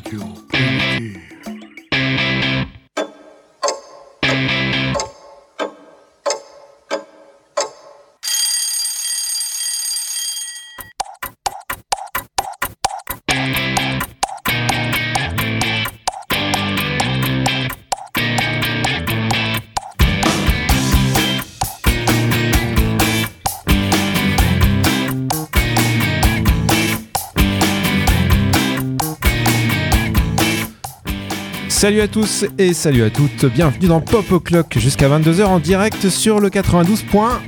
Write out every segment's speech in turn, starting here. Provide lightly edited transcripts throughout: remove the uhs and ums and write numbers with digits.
Radio Primitive. Salut à tous et salut à toutes, bienvenue dans Pop O'Clock jusqu'à 22h en direct sur le 92.4.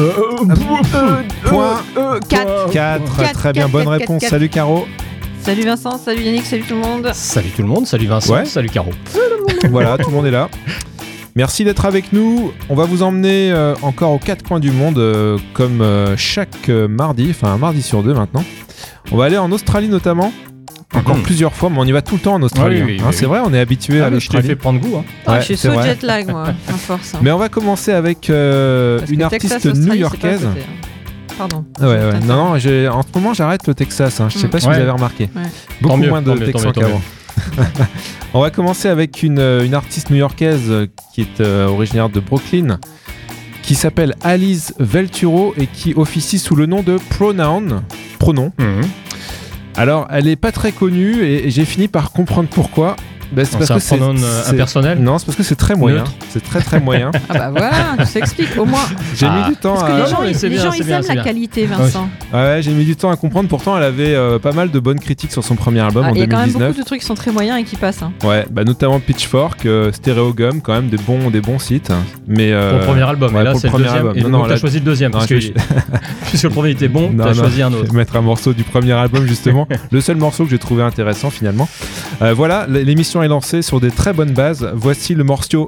Très bien, bonne réponse. Salut Caro. Salut Vincent, salut Yannick, salut tout le monde. Salut tout le monde, salut Vincent, Ouais. salut Caro. Voilà, tout le monde est là. Merci d'être avec nous. On va vous emmener encore aux quatre coins du monde comme chaque mardi, enfin un mardi sur deux maintenant. On va aller en Australie notamment. Encore plusieurs fois, mais on y va tout le temps en Australie. Oui, C'est vrai, on est habitué à Je t'ai l'Australie. fait prendre goût. Hein. Ah, Ouais, je suis c'est sous vrai. jet lag moi, à force. Mais on va commencer avec Parce une que artiste Texas, Australie, new-yorkaise. c'est pas à côté, hein. Pardon. Ouais. Non, en ce moment, j'arrête le Texas. Je sais pas si Ouais. vous avez remarqué. Ouais. Beaucoup Tant mieux, moins de tant mieux, Texans tant mieux. qu'avant. On va commencer avec une artiste new-yorkaise qui est originaire de Brooklyn, qui s'appelle Alice Velturo et qui officie sous le nom de Pronoun. Alors, elle est pas très connue et j'ai fini par comprendre pourquoi. Ben, c'est parce C'est un que c'est pronom impersonnel. Non, c'est parce que c'est très moyen. Neutre. C'est très moyen. Ah bah voilà, tu s'expliques au moins. J'ai Ah. mis du temps Parce que à... les non, gens, mais c'est les bien, gens c'est ils bien, aiment c'est la bien. qualité, Vincent. Ouais, j'ai mis du temps à comprendre. Pourtant, elle avait pas mal de bonnes critiques sur son premier album en Il y a quand même 2019. beaucoup de trucs qui sont très moyens et qui passent. Hein. Ouais, bah notamment Pitchfork, Stereogum, quand même des bons sites. Mais Pour le premier album, ouais, et là pour c'est le le premier deuxième. album. Et Non, donc non, t'as là- choisi le deuxième, Non, parce je- que puisque le premier était bon, Non, t'as non, choisi un je vais autre. mettre un morceau du premier album justement, le seul morceau que j'ai trouvé intéressant finalement. Voilà, l'émission est lancée sur des très bonnes bases. Voici le morceau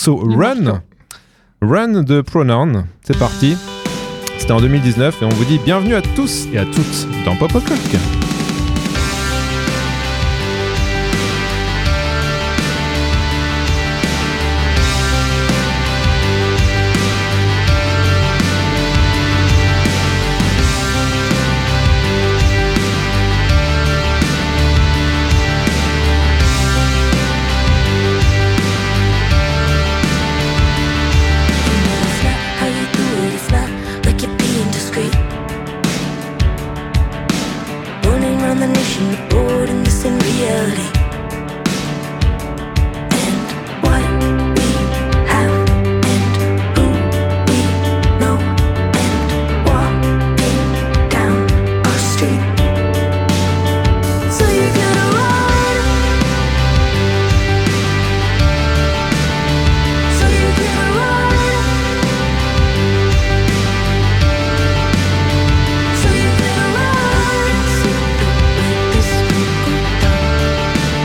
Run de Pronoun. C'est parti. C'était en 2019 et on vous dit bienvenue à tous et à toutes dans Pop O'Clock. It's not how you do it, it's not like you're being discreet. Running around the nation, bored in this in reality. And what we have, and who we know, and walking down our street. So you're gonna run. So you're gonna run. So you're gonna run. So don't let this one go down.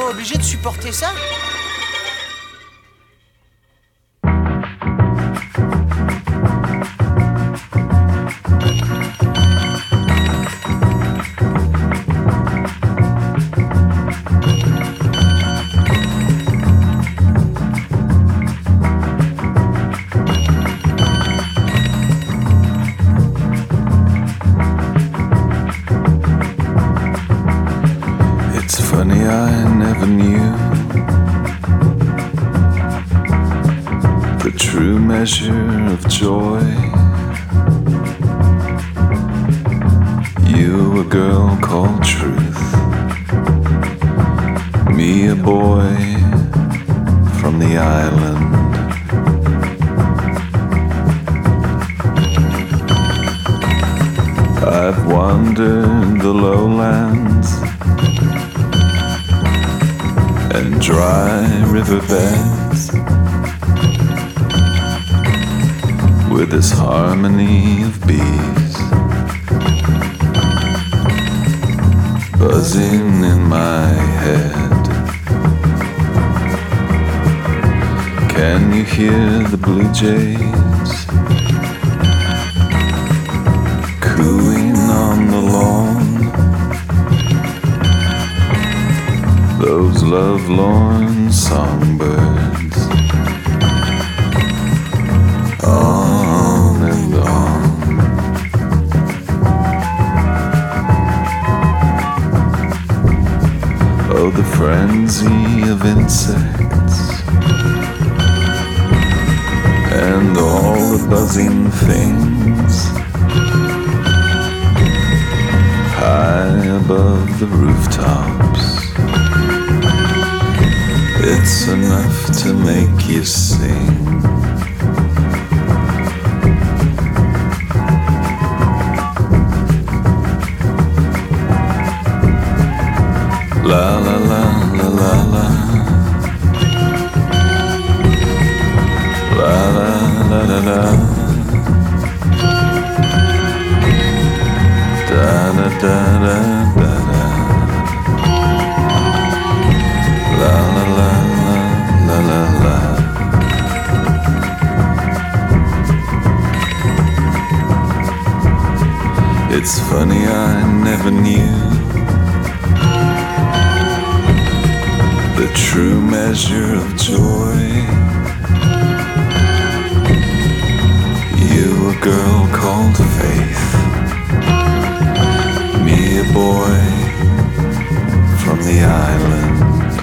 vraiment obligé de supporter ça? It's funny, I never knew the true measure of joy. You, a girl called Truth, me, a boy from the island. I've wandered the lowlands and dry riverbeds with this harmony of bees buzzing in my head. Can you hear the blue jays cooing on the lawn? Those lovelorn songbirds, on and on. Oh, the frenzy of insects and all the buzzing things high above the rooftops. It's enough to make you sing. La la la la la la. La la la la la. Da da da da da da. La la la la la la. It's funny, I never knew the true measure of joy. You, a girl called Faith, me, a boy from the island.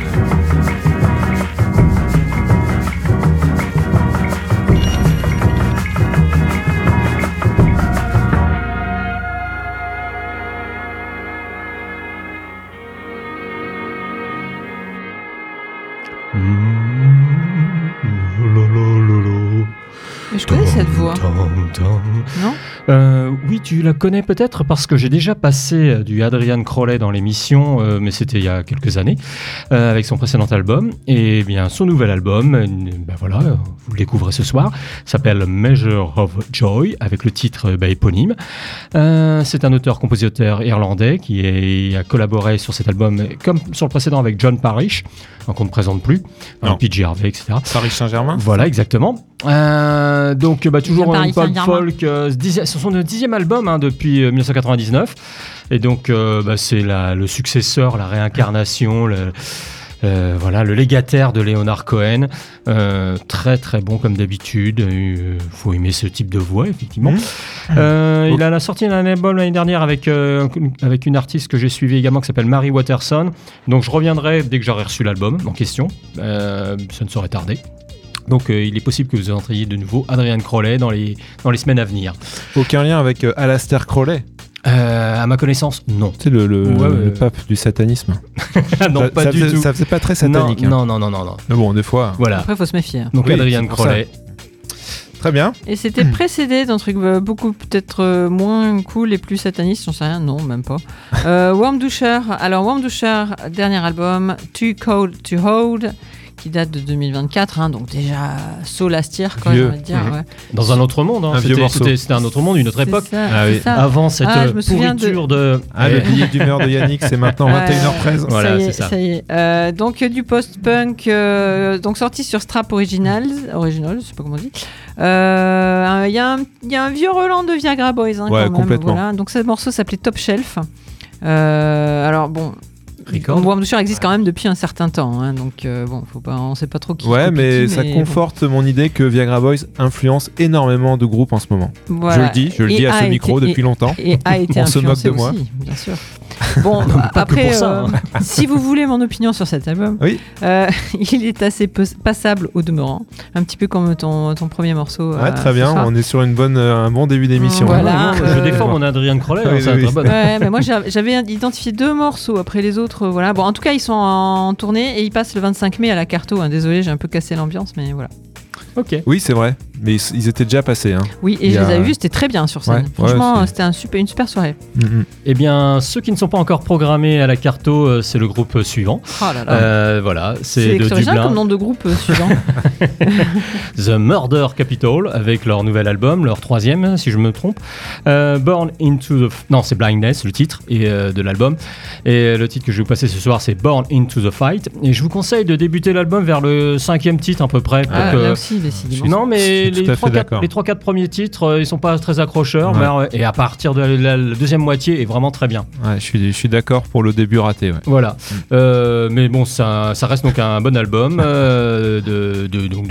Mais je connais cette voix. Non? Oui, tu la connais peut-être parce que j'ai déjà passé du Adrian Crowley dans l'émission, mais c'était il y a quelques années, avec son précédent album. Et bien, son nouvel album, ben voilà, vous le découvrez ce soir, s'appelle Measure of Joy, avec le titre éponyme. C'est un auteur-compositeur irlandais qui a collaboré sur cet album, comme sur le précédent, avec John Parrish, qu'on ne présente plus, PJ Harvey, etc. Paris Saint-Germain. Voilà, exactement. Donc, toujours un pop folk. C'est son 10e album depuis 1999. Et donc, c'est le successeur, la réincarnation, voilà, le légataire de Leonard Cohen. Très très bon comme d'habitude. Faut aimer ce type de voix, effectivement. Il a sorti un album l'année dernière avec une artiste que j'ai suivie également qui s'appelle Mary Watterson. Donc je reviendrai dès que j'aurai reçu l'album en question. Ça ne saurait tarder. Donc il est possible que vous entriez de nouveau Adrian Crowley dans les semaines à venir. Aucun lien avec Aleister Crowley? À ma connaissance, non. C'est le pape du satanisme. Non, pas du tout. Ça faisait pas très satanique. Non. Mais bon, des fois. Voilà. Après, faut se méfier. Donc Oui, Adrian c'est pour Crowley. Très bien. Et c'était précédé d'un truc beaucoup peut-être moins cool et plus sataniste, j'en sais rien, non, même pas. Worm Dusher. Alors, Worm Dusher, dernier album, Too Cold to Hold, qui date de 2024, hein, donc déjà Solastir, quoi, Vieux. j'ai envie de dire. Ouais. Dans un autre monde, hein. Un vieux morceau. C'était un autre monde, une autre époque. C'est ça, Ah c'est oui. ça. Avant cette je me souviens pourriture de... Le billet d'humeur de Yannick, c'est maintenant 21h13. Voilà, ça y est, c'est ça. ça y est. Donc du post-punk, donc sorti sur Strap Original, je sais pas comment on dit. Il y a un vieux Roland de Viagra Boys, hein, Ouais, quand même, complètement. voilà. Donc ce morceau s'appelait Top Shelf. Alors bon. Record. Warm Douceur existe quand même depuis un certain temps, hein, donc bon, on sait pas trop qui. Ouais, copie mais qui, ça bon. conforte mon idée que Viagra Boys influence énormément de groupes en ce moment. Voilà. Je le dis Et à ce a micro été- depuis longtemps. Et a été On se moque influencé de moi. aussi, bien sûr. Bon, pas que après, pour ça, si vous voulez mon opinion sur cet album, Oui. il est assez passable au demeurant, un petit peu comme ton premier morceau. Ouais, très ce bien, soir. on est sur un bon début d'émission. Voilà. Je défends mon Adrien Crowley, Oui, c'est oui, très oui. bonne. Ouais, mais moi j'avais identifié 2 morceaux. Après les autres, voilà. Bon, en tout cas, ils sont en tournée et ils passent le 25 mai à la Carto. Hein. Désolé, j'ai un peu cassé l'ambiance, mais voilà. Ok. Oui, c'est vrai, mais ils étaient déjà passés. Hein. Oui, et Il y je les a- avais vus, c'était très bien sur scène. Ouais, Franchement, ouais, c'était une super soirée. Eh bien, ceux qui ne sont pas encore programmés à la Carto, c'est le groupe suivant. Oh là là. Voilà, c'est de original Dublin. comme nom de groupe suivant. The Murder Capital, avec leur nouvel album, leur 3e, si je me trompe. Born into the... Non, c'est Blindness, le titre de l'album. Et le titre que je vais vous passer ce soir, c'est Born into the Fight. Et je vous conseille de débuter l'album vers le 5e titre à peu près. pour que- Là aussi, décidément. Non, mais Je suis tout à fait les d'accord. 3-4 premiers titres, ils sont pas très accrocheurs. Ouais. Mais, et à partir de la deuxième moitié, est vraiment très bien. Ouais, je suis d'accord pour le début raté. Ouais. Voilà. Mais bon, ça reste donc un bon album de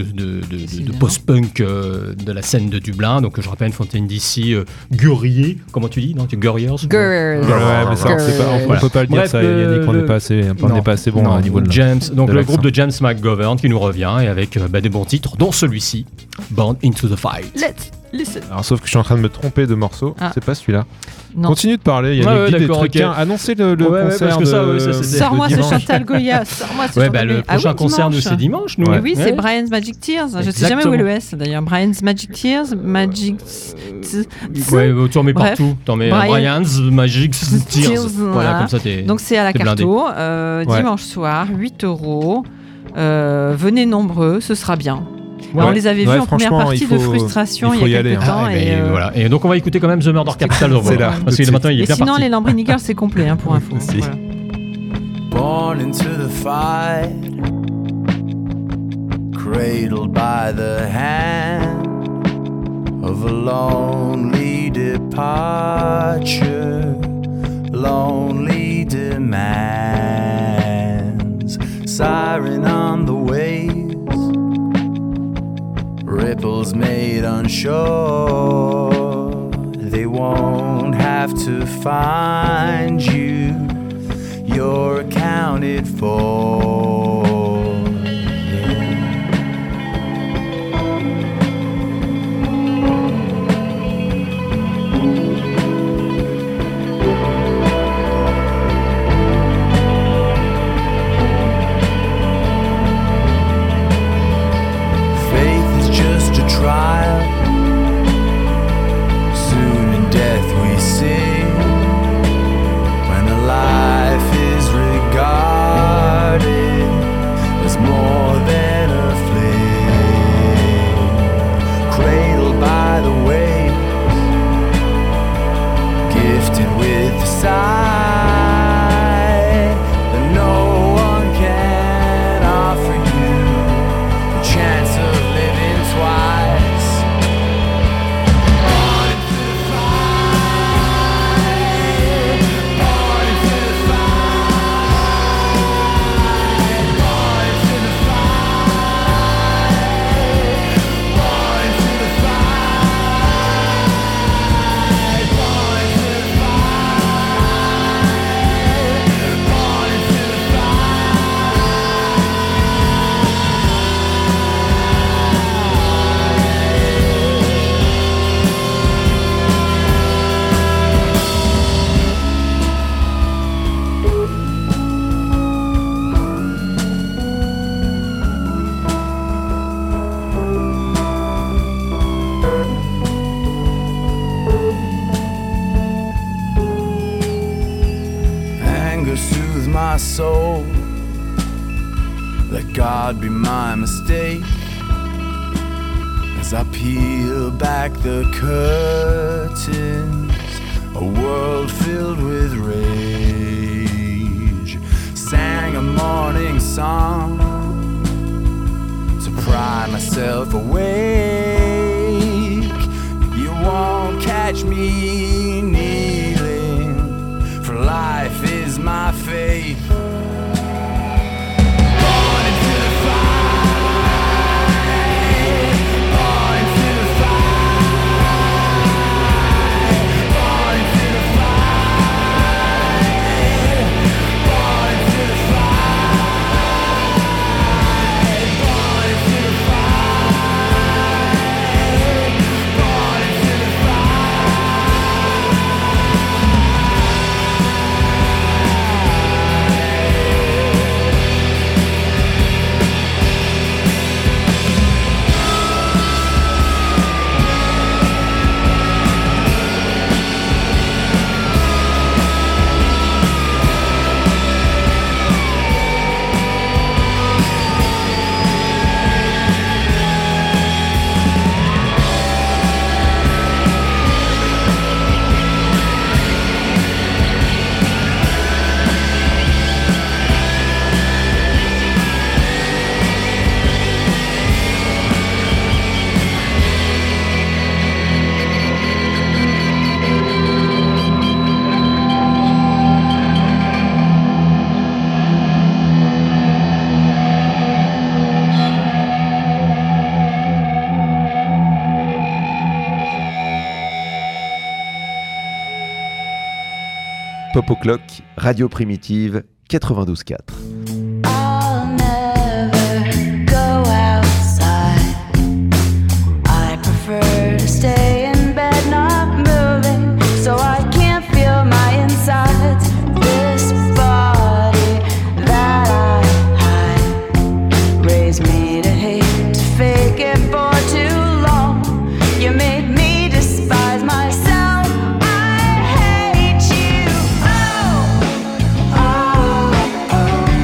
post-punk de la scène de Dublin. Donc je rappelle, Fontaine d'ici, Gurrier, comment tu dis? Non, tu Gurriers? Girls. Ouais, mais ça, on peut pas le dire, Bref, ça, Yannick, on n'est pas assez bon Non, à niveau de James, donc de le l'accent. groupe de James McGovern qui nous revient et avec des bons titres, dont celui-ci, Born into the Fight. Let's listen. Alors, sauf que je suis en train de me tromper de morceau, Ah. c'est pas celui-là. Non. Continue de parler, Yannick, Ouais, dis des d'accord, trucs. ok. Tiens, annoncez le Ouais, concert parce que ça, ouais, ça, c'était- Sors-moi de ce dimanche. Chantal Goya. Sors-moi ce Ouais, Chantal bah, le Goya. Ah prochain oui, concert, nous, dimanche. c'est dimanche, nous. Et Ouais. oui, c'est Brian's Magic Tears. Je sais Exactement. jamais où est le S d'ailleurs. Brian's Magic Tears, Magic. Ouais, t'en mets Bref. partout. T'en mets Brian- Brian's Magic Tears. Tears, Voilà, voilà. comme ça, t'es. Donc c'est à la T'es blindé. Carto, Ouais. dimanche soir, 8 €. Venez nombreux, ce sera bien. Ouais. On les avait Ouais, vus en première franchement, partie il faut- de Frustration il faut il y y a aller, quelques hein. temps. Ah, et, voilà. Et donc on va écouter quand même The Murder Capital. C'est là, Parce tout de que suite. maintenant il est et bien sinon, parti. les Lambrini Girls, c'est complet hein, pour info. Si. Voilà. Born into the fight, cradled by the hand of a lonely departure, lonely demands, siren on the waves, ripples made on shore. They won't have to find you, you're accounted for. Yeah. Faith is just a trial. Soon in death we see, when a life is regarded as more than a flame, cradled by the waves, gifted with the sight that no one can offer you, the chance of living twice. Born into the fight, born into the fight, born into the fight, born into the fight, born into the fight, born into the Anger soothes my soul like God be my mistake as I peel back the curtains, a world filled with rage. Sang a morning song to pry myself awake. You won't catch me kneeling, for life is my faith. Pop au Clock, Radio Primitive 92.4. I'll never go outside. I prefer to stay in bed, not moving, so I can't feel my insides. This body that I hide raised me to hate, to fake it for too long. You made me despise myself. I hate you. Oh, oh, oh.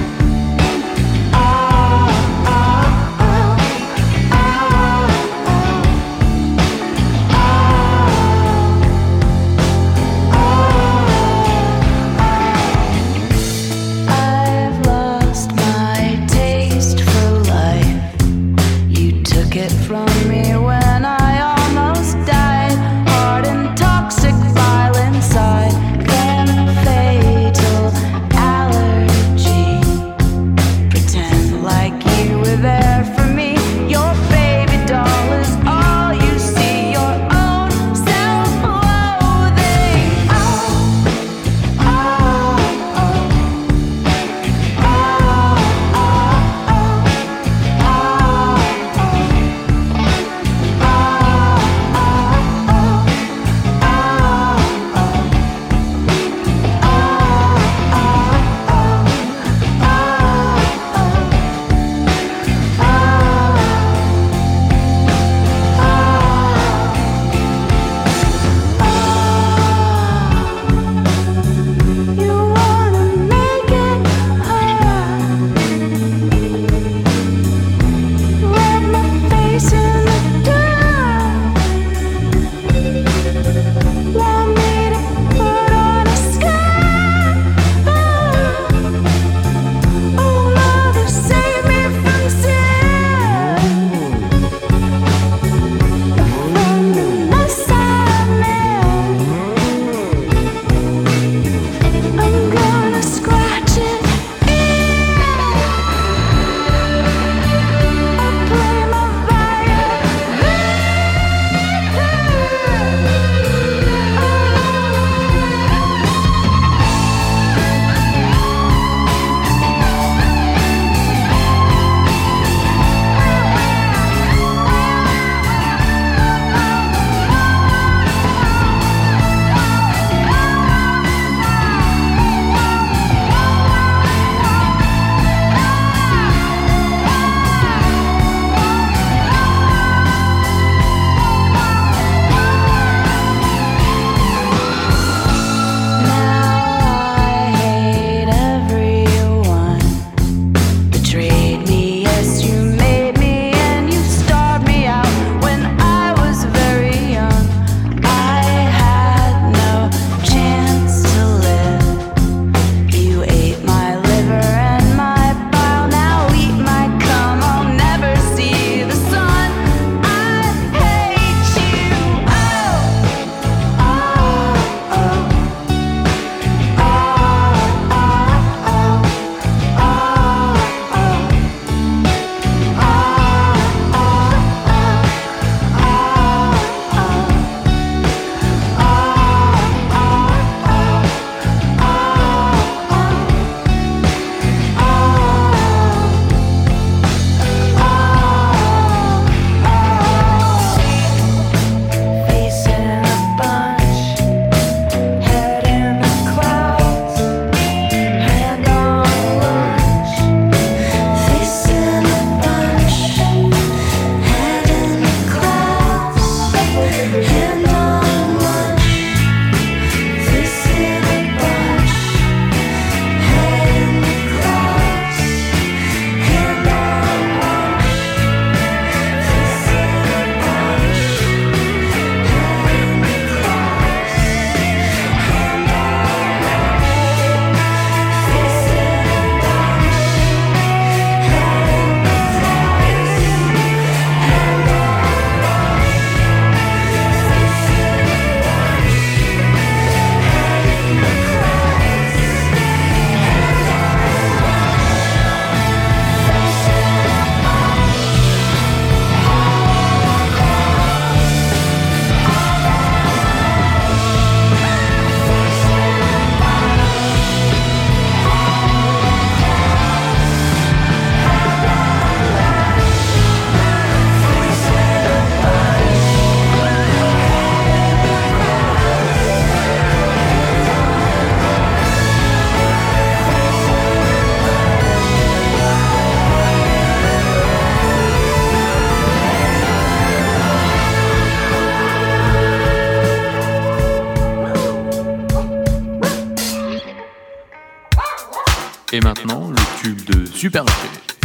Et maintenant, le tube de Super G.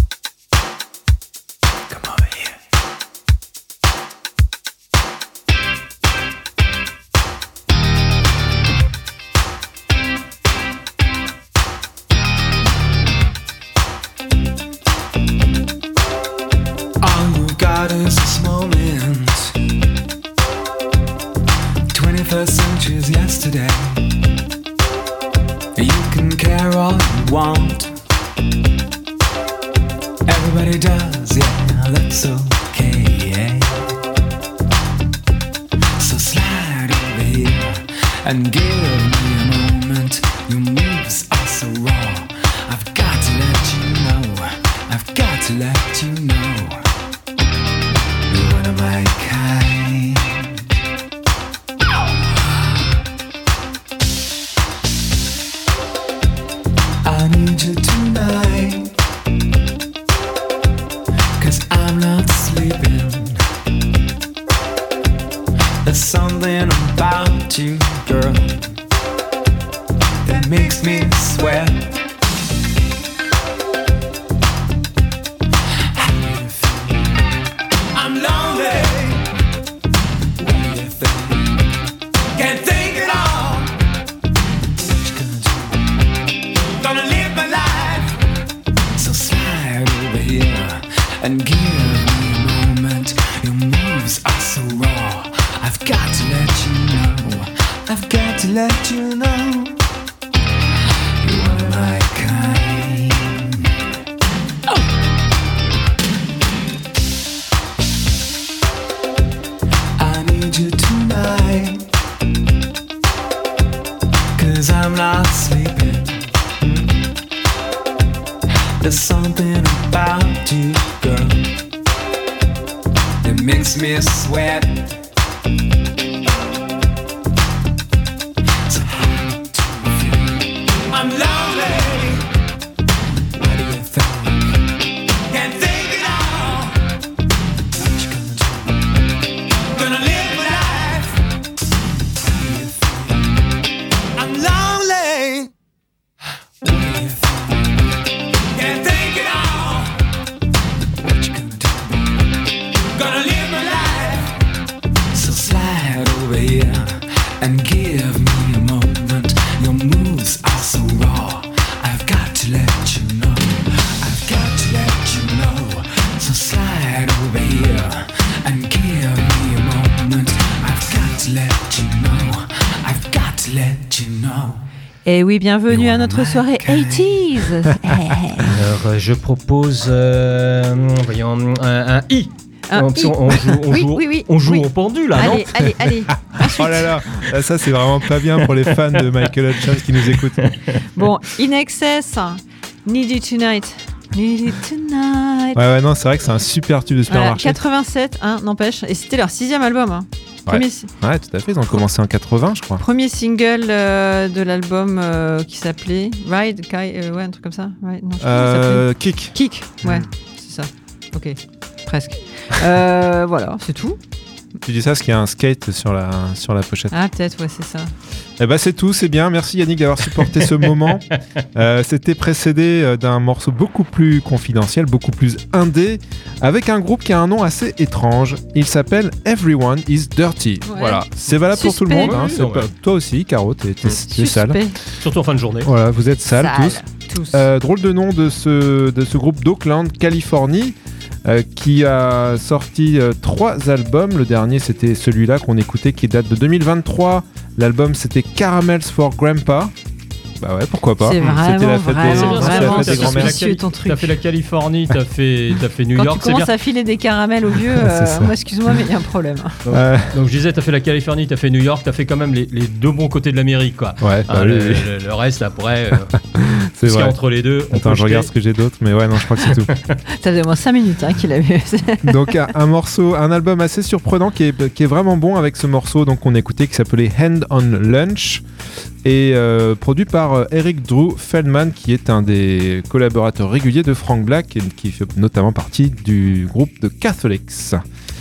All you got is this moment. 21st century's yesterday. You can care all you want. Everybody does, yeah, that's okay. So slide over here and give me a moment. Your moves are so raw. I've got to let you know. I've got to let you know. You're one of my kind. I need you tonight, 'cause I'm not sleeping. There's something about you, girl, that makes me sweat. How do you feel? I'm lonely. What do you think? Can't think at all. What you gonna do? Gonna live my life. So slide over here and give me a moment. Your moves are so raw. I've got to let you know. I've got to let you know. You're one of my kind. Oh. I need you tonight, 'cause I'm not sleeping. There's something about you, girl, that makes me sweat. So how do you feel? I'm lonely. What do you think? Can't think at all. What you gonna do? Gonna live my life. How do you feel? I'm lonely. What do you think? Can't think at all. What you gonna do? Gonna live my life. So slide over here and give me a moment. Your moves are so raw. I've got to let you know. I've got to let you know. So slide over here and give me a moment. I've got to let you know. I've got to let you know. Et oui, bienvenue à notre soirée 80s. Alors, je propose, voyons, un I. Un I. On joue au pendu, là, non? Allez. Oh là là, ça c'est vraiment pas bien pour les fans de Michael Hutchence qui nous écoutent. Bon, In Excess, Need You Tonight. Need You Tonight. Ouais, non, c'est vrai que c'est un super tube de Voilà, supermarché. 87, hein, n'empêche. Et c'était leur 6e album. Hein. Ouais, tout à fait. Ils ont commencé en 80, je crois. Premier single de l'album qui s'appelait Ride, ouais, un truc comme ça. Ride, non, je sais pas comment ça s'appelait. Kick, ouais, c'est ça. Ok, presque. Voilà, c'est tout. Tu dis ça parce qu'il y a un skate sur la pochette. Ah, peut-être, ouais, c'est ça. Eh ben c'est tout, c'est bien. Merci Yannick d'avoir supporté ce moment. C'était précédé d'un morceau beaucoup plus confidentiel, beaucoup plus indé, avec un groupe qui a un nom assez étrange. Il s'appelle Everyone is Dirty. Ouais. Voilà, c'est valable pour tout le monde. Hein. Toi aussi, Caro, t'es sale. Surtout en fin de journée. Voilà, vous êtes sales tous. Drôle de nom de ce groupe d'Oakland, Californie. Qui a sorti 3 albums. Le dernier, c'était celui-là qu'on écoutait, qui date de 2023. L'album, c'était Caramels for Grandpa. Bah ouais, pourquoi pas. C'est c'était la fête des grands-mères. T'as fait la Californie, t'as fait New York. Quand tu commences à filer des caramels aux vieux, moi, excuse-moi, mais il y a un problème. Donc je disais, t'as fait la Californie, t'as fait New York, t'as fait quand même les deux bons côtés de l'Amérique, quoi. Ouais. Le reste, après, c'est vrai. Entre les deux. Attends, je regarde ce que j'ai d'autre, mais ouais, non, je crois que c'est tout. Ça faisait au moins 5 minutes qu'il avait. Donc un album assez surprenant qui est vraiment bon avec ce morceau donc on écoutait qui s'appelait Hand on Lunch et produit par Eric Drew Feldman qui est un des collaborateurs réguliers de Frank Black et qui fait notamment partie du groupe de Catholics.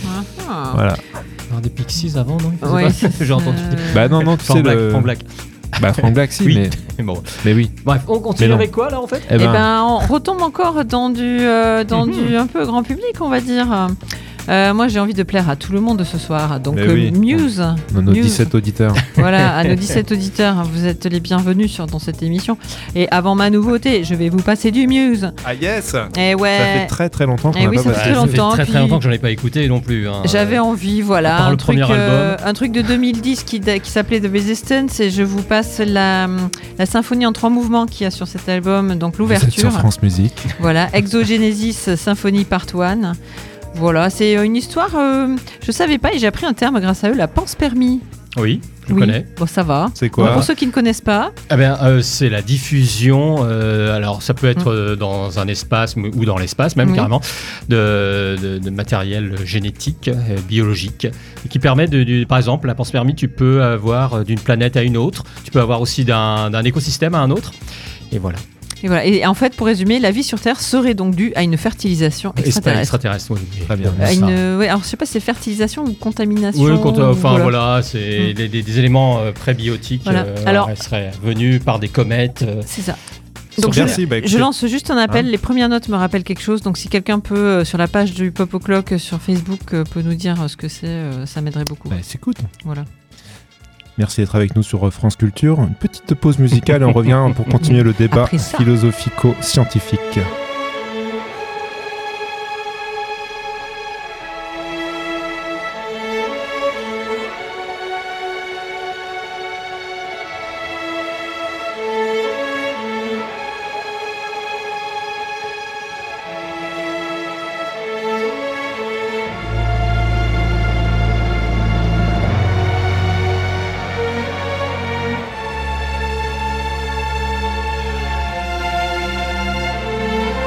Voilà. Des Pixies avant, non? Ouais, j'ai entendu. Bah non, tu sais Frank Black. Bah, Frank Black, si, Oui. Bon. mais oui. Bref, on continue Mais non. avec quoi là en fait? Eh ben, on retombe encore dans du un peu grand public, on va dire. Moi, j'ai envie de plaire à tout le monde ce soir. Donc, Mais oui. Muse. nos Muse. 17 auditeurs. Voilà, à nos 17 auditeurs, vous êtes les bienvenus dans cette émission. Et avant ma nouveauté, je vais vous passer du Muse. Ah yes. Et ouais. Ça fait très très longtemps qu'on Eh n'a oui, pas ça passé. fait Ça fait longtemps, très puis- très longtemps que j'en ai pas écouté non plus. Hein. J'avais envie, à voilà, part le premier album. un truc de 2010 qui s'appelait The Resistance, et je vous passe la symphonie en 3 mouvements qu'il y a sur cet album, donc Vous êtes sur l'ouverture. France Musique. Voilà, Exogenesis Symphony Part 1. Voilà, c'est une histoire, je savais pas et j'ai appris un terme grâce à eux, la panspermie. Oui, je Oui. connais. Bon, ça va. C'est Bon, quoi? pour ceux qui ne connaissent pas, Eh bien, c'est la diffusion, alors ça peut être dans un espace ou dans l'espace même Oui. carrément, de matériel génétique, biologique, et qui permet par exemple, la panspermie, tu peux avoir d'une planète à une autre, tu peux avoir aussi d'un écosystème à un autre, et voilà. et voilà. Et en fait, pour résumer, la vie sur Terre serait donc due à une fertilisation extraterrestre. Extraterrestre, oui. Très bien. À Ça. ouais, alors je sais pas si c'est fertilisation ou contamination. Oui, enfin voilà. voilà, c'est des éléments prébiotiques Voilà. Alors- seraient venus par des comètes. C'est ça. Donc Merci, bah, écoutez. je lance juste un appel. Hein. Les premières notes me rappellent quelque chose. Donc si quelqu'un peut, sur la page du Pop O'Clock sur Facebook, peut nous dire ce que c'est, ça m'aiderait beaucoup. Bah, c'est cool. Voilà. Merci d'être avec nous sur France Culture. Une petite pause musicale et on revient pour continuer le débat Après ça. philosophico-scientifique. Thank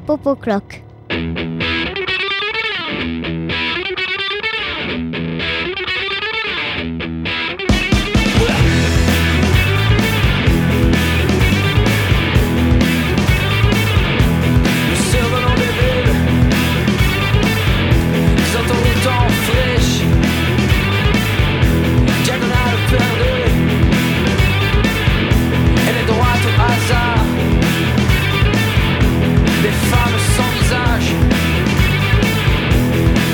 Popo Clock. Des femmes sans visage,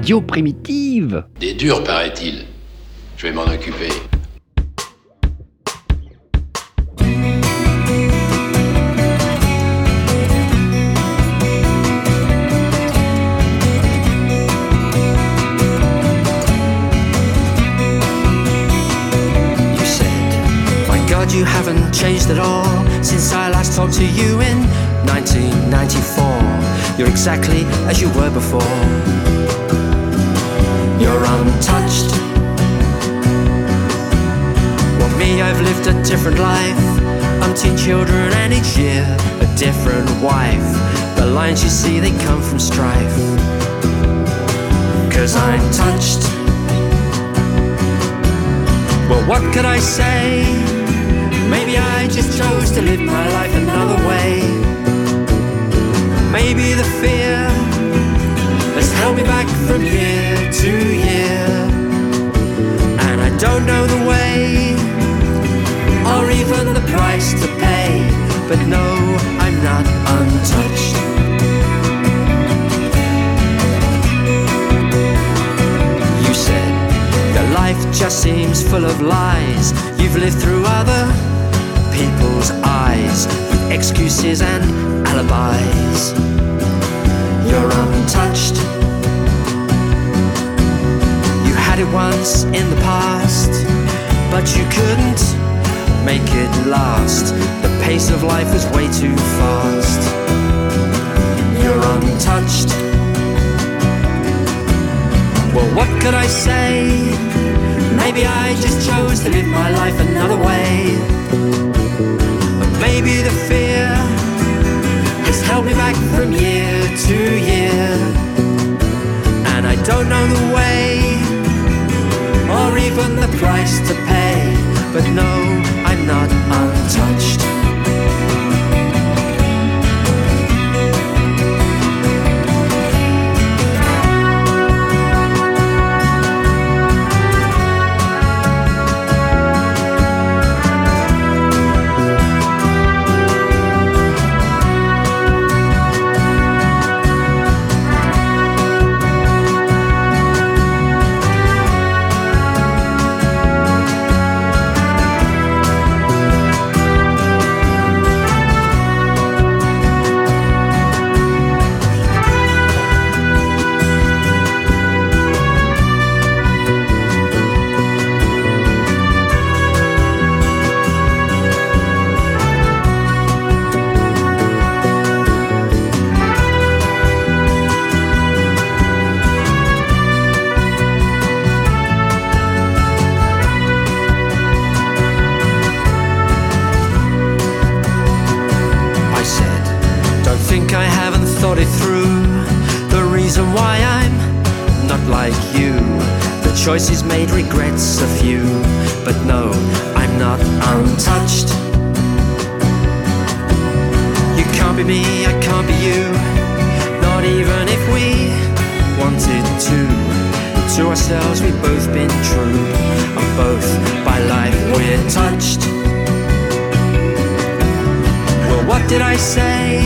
Radio Primitive. Des durs, paraît-il. Je vais m'en occuper. You haven't changed at all since I last talked to you in 1994. You're exactly as you were before. You're untouched. Well, me, I've lived a different life. Umpteen children and each year a different wife. The lines you see, they come from strife. 'Cause I'm touched. Well, what could I say? Maybe I just chose to live my life another way. Maybe the fear has held me back from year to year. And I don't know the way, or even the price to pay. But no, I'm not untouched. You said your life just seems full of lies. You've lived through other people's eyes with excuses and alibis. You're untouched. You had it once in the past, but you couldn't make it last. The pace of life was way too fast. You're untouched. Well, what could I say? Maybe I just chose to live my life another way. Maybe the fear has held me back from year to year. And I don't know the way, or even the price to pay. But no, I'm not untouched. Choices made, regrets a few, but no, I'm not untouched. You can't be me, I can't be you, not even if we wanted to. To ourselves we've both been true, and both by life we're touched. Well, what did I say?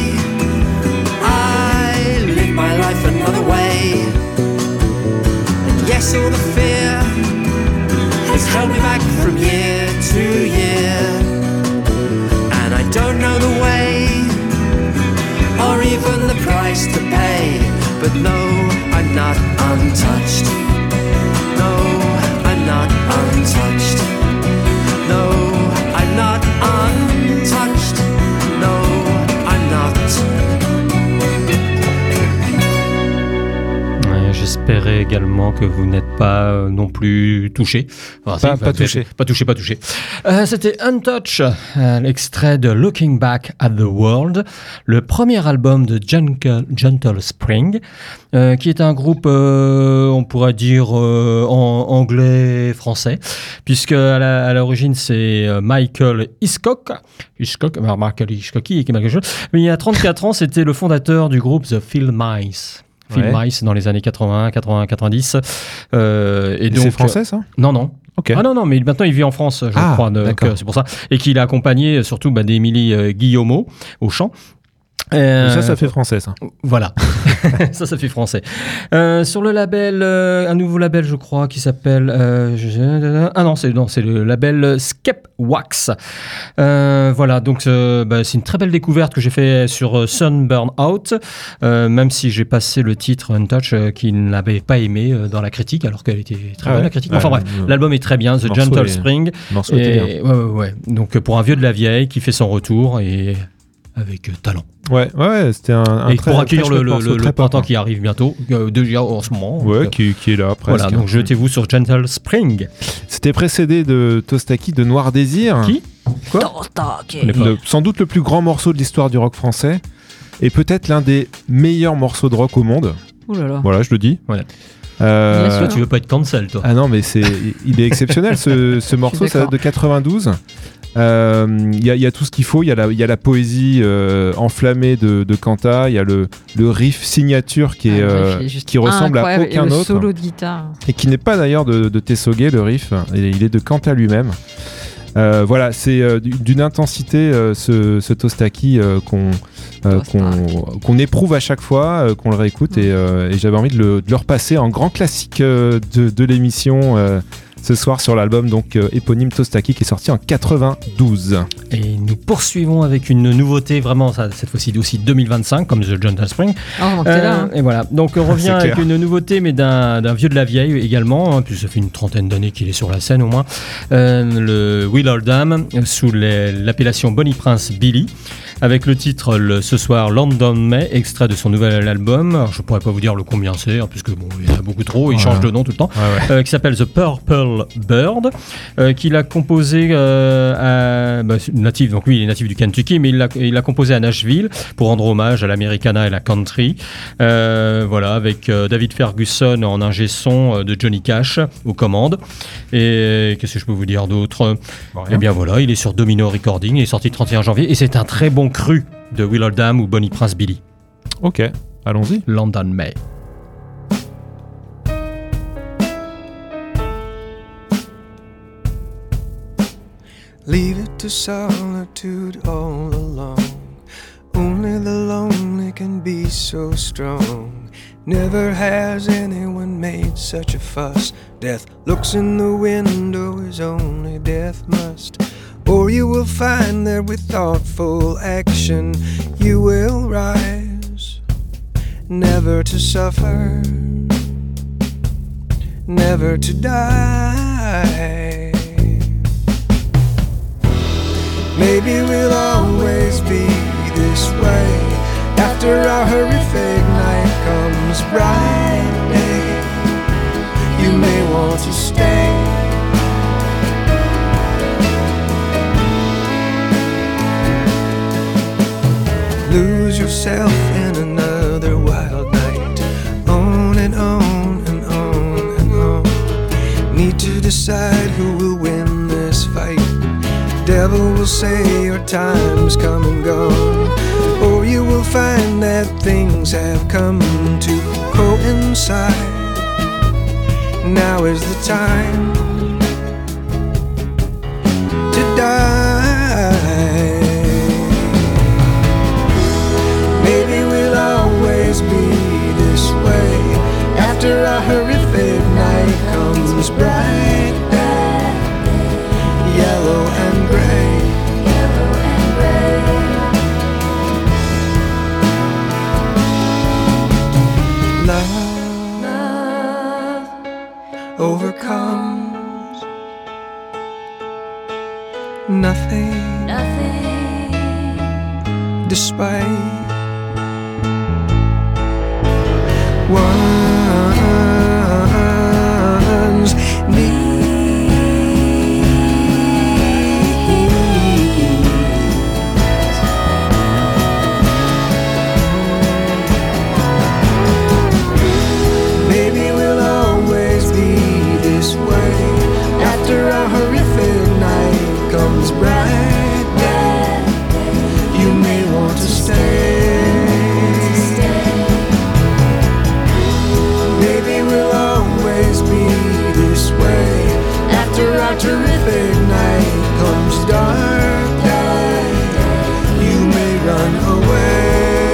I live my life another way. Yes, all the fear has held me back from year to year. And I don't know the way, or even the price to pay. But no, I'm not untouched. No, I'm not untouched. No, I'm not untouched. No, I'm not. J'espérais également que vous n'êtes pas non plus touché. Enfin, pas touché. Pas touché. C'était Untouched, l'extrait de Looking Back at the World, le premier album de Gentle Spring, qui est un groupe, on pourrait dire, anglais-français, puisque à l'origine c'est Michael Hiscock, mais il y a 34 ans, c'était le fondateur du groupe The Phil Mice. Phil Mice dans les années 80-90. Et donc, c'est français, ça ? Non. Okay. Ah non, mais maintenant il vit en France, je crois, donc, c'est pour ça. Et qu'il a accompagné surtout d'Émilie Guillemot au chant. Ça fait français, ça. Voilà, ça fait français. Sur le label, un nouveau label, je crois, qui s'appelle... c'est le label Skepwax. Voilà, donc c'est une très belle découverte que j'ai fait sur Sunburn Out, même si j'ai passé le titre Untouch qu'il n'avait pas aimé dans la critique, alors qu'elle était très bonne, la critique. Enfin bref, l'album est très bien, The Gentle Spring. Morceau était bien. Ouais. Donc pour un vieux de la vieille qui fait son retour et avec talent. Ouais, c'était un et très, pour accueillir très le printemps qui arrive bientôt, déjà en ce moment. Ouais, qui est là presque. Voilà, donc jetez-vous sur Gentle Spring. C'était précédé de Tostaki de Noir Désir. Qui ? Quoi ? Tostaki. Sans doute le plus grand morceau de l'histoire du rock français et peut-être l'un des meilleurs morceaux de rock au monde. Ouh là là. Voilà, je le dis. Voilà. Toi, tu veux pas être cancel, toi ? Ah non, mais il est exceptionnel ce morceau, ça date de 92. Il y a tout ce qu'il faut, il y a la poésie enflammée de Kanta, il y a le riff signature qui ressemble à aucun autre. Solo de guitare. Et qui n'est pas d'ailleurs de Tessoguet, le riff, il est de Kanta lui-même. Voilà, c'est d'une intensité ce Tostaki qu'on éprouve à chaque fois, qu'on le réécoute et j'avais envie de le repasser en grand classique de l'émission ce soir sur l'album donc éponyme Tostaki qui est sorti en 92. Et nous poursuivons avec une nouveauté vraiment cette fois-ci aussi 2025 comme The Gentle Spring. Et voilà, donc on revient avec une nouveauté mais d'un vieux de la vieille également, puis ça fait une trentaine d'années qu'il est sur la scène au moins, le Will Oldham sous l'appellation Bonnie Prince Billy, avec le titre ce soir London May, extrait de son nouvel album. Alors, je pourrais pas vous dire le combien c'est, puisque il y en a beaucoup trop, il change de nom tout le temps, qui s'appelle The Purple Bird, qu'il a composé natif, donc lui il est natif du Kentucky, mais il l'a composé à Nashville pour rendre hommage à l'Americana et la country. Voilà, avec David Ferguson en ingé son de Johnny Cash aux commandes. Et qu'est-ce que je peux vous dire d'autre ? Eh bien voilà, il est sur Domino Recording, il est sorti le 31 janvier et c'est un très bon cru de Will Oldham ou Bonnie Prince Billy. Ok, allons-y. London May. Leave it to solitude all alone. Only the lonely can be so strong. Never has anyone made such a fuss. Death looks in the window as only death must. Or you will find that with thoughtful action you will rise. Never to suffer, never to die. Maybe we'll always be this way. After our horrific night comes bright day. You may want to stay. Lose yourself in another wild night. On and on and on and on. Need to decide who will win this fight. Devil will say your time's come and gone. Or you will find that things have come to coincide. Now is the time to die. Maybe we'll always be this way. After a horrific night comes bright day. Yellow and gray. Yellow and gray. Love overcomes nothing. Despite one's maybe we'll always be this way. After a horrific night comes bright day. You may want to stay. Maybe we'll always be this way. After our terrific night comes dark day. You may run away.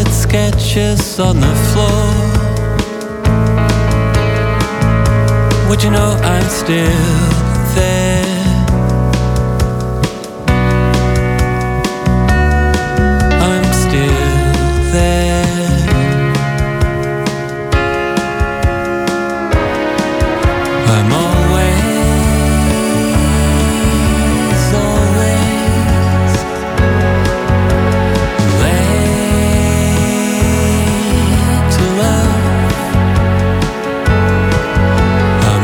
sketches on the floor. Would you know I'm still there? I'm still there. I'm always late to love. I'm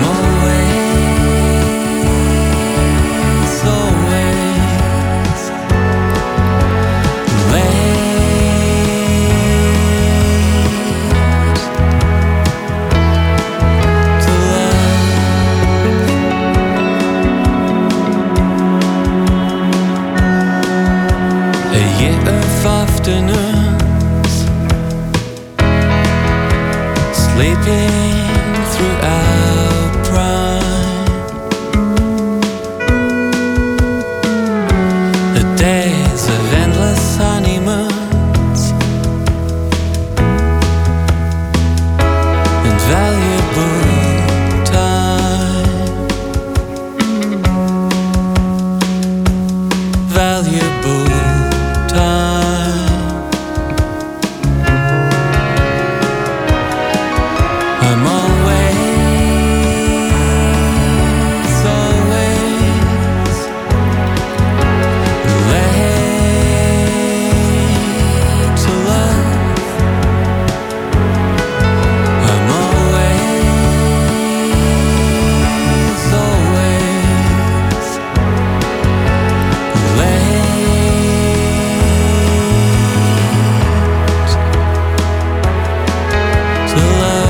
afternoons sleeping through our prime. The days of endless honeymoons and valuable time. Valuable time. I'm always late to love. I'm always late to love.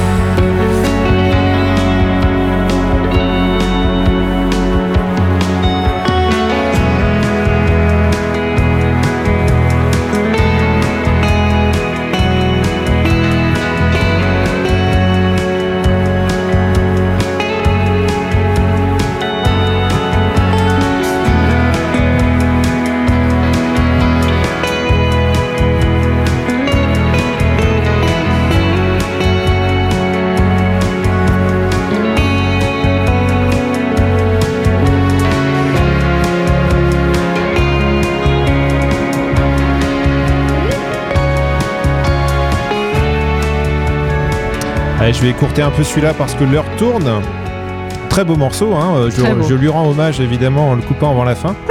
Allez, je vais écourter un peu celui-là parce que l'heure tourne. Très beau morceau, hein. Je lui rends hommage évidemment en le coupant avant la fin.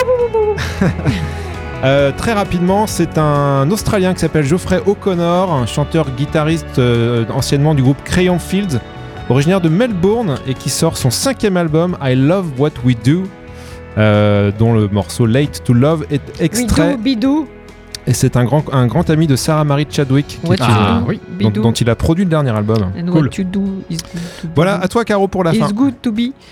Très rapidement, c'est un Australien qui s'appelle Geoffrey O'Connor, un chanteur-guitariste anciennement du groupe Crayon Fields, originaire de Melbourne et qui sort son 5e album I Love What We Do, dont le morceau Late to Love est extrait. Bidou. Et c'est un grand ami de Sarah Marie Chadwick dont il a produit le dernier album. And cool. What you do is good to be. Voilà, à toi Caro pour la fin. It's good to be.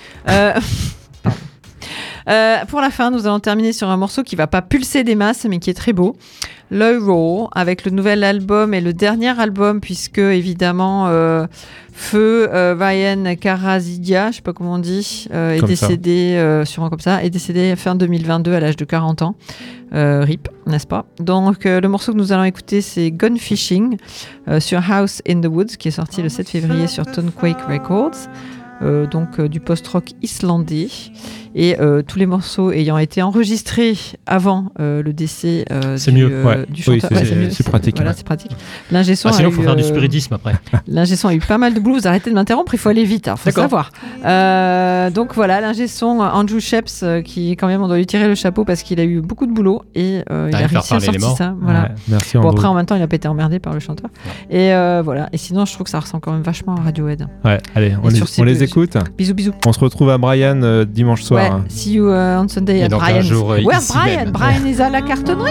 Pour la fin, nous allons terminer sur un morceau qui va pas pulser des masses, mais qui est très beau. L'Euro, avec le nouvel album et le dernier album, puisque évidemment Feu Ryan Karazidia, je sais pas comment on dit, est décédé, sûrement comme ça, est décédé fin 2022 à l'âge de 40 ans. RIP, n'est-ce pas? Donc le morceau que nous allons écouter, c'est Gun Fishing sur House in the Woods, qui est sorti le 7 février sur Tonequake Records. Donc du post-rock islandais, et tous les morceaux ayant été enregistrés avant le décès du chanteur. C'est pratique. Voilà, c'est pratique. L'ingé son sinon il faut faire du spiritisme après. L'ingé son a eu pas mal de boulot. Vous arrêtez de m'interrompre, il faut aller vite, il faut savoir. Donc voilà, l'ingé son Andrew Sheps, qui quand même on doit lui tirer le chapeau parce qu'il a eu beaucoup de boulot et il a réussi à sortir ça. Voilà. Ouais, merci bon, Andrew. après en même temps il a pas été emmerdé par le chanteur. Et voilà. Et sinon je trouve que ça ressemble quand même vachement à Radiohead. Ouais, allez, on les écoute. Bisous, bisous. On se retrouve à Brian dimanche soir. Ouais, see you on Sunday at Brian. Where's Brian? Même. Brian est à la cartonnerie.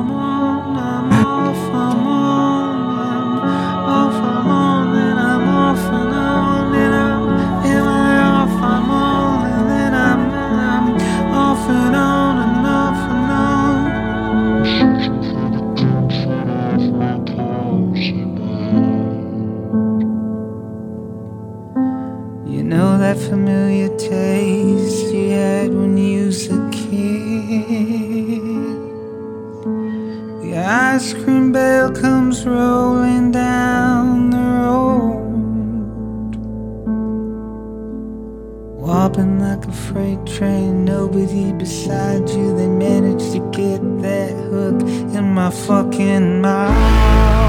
You know that familiar taste you had when you was a kid? The ice cream bell comes rolling down the road, wobbling like a freight train, nobody beside you. They managed to get that hook in my fucking mouth.